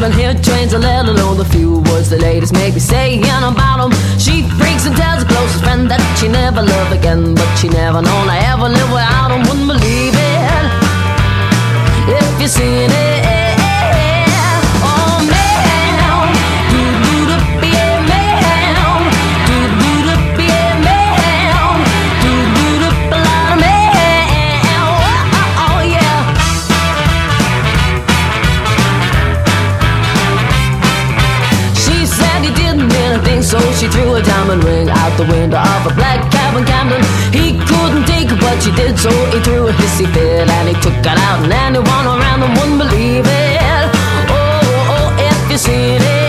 even hear trains or let alone the few words the ladies may be saying about them. She freaks and tells her closest friend that she never loved again, but she never known I ever live without him. Wouldn't believe it if you seen it. So she threw a diamond ring out the window of a black cab in Camden. He couldn't take it, but she did, so he threw a hissy fit and he took it out, and anyone around him wouldn't believe it. Oh, if you seen it.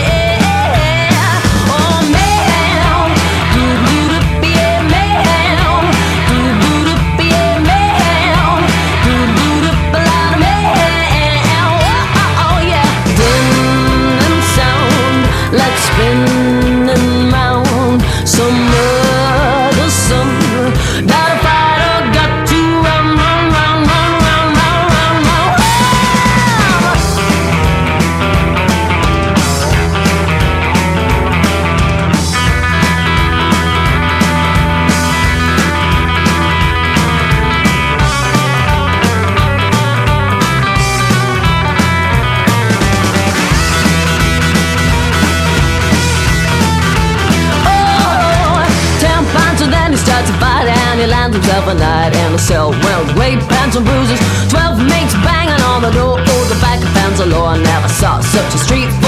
He lands himself a night in a cell, wearing great pants and bruises. 12 mates banging on the door. Oh, the back of fans alone, I never saw such a street.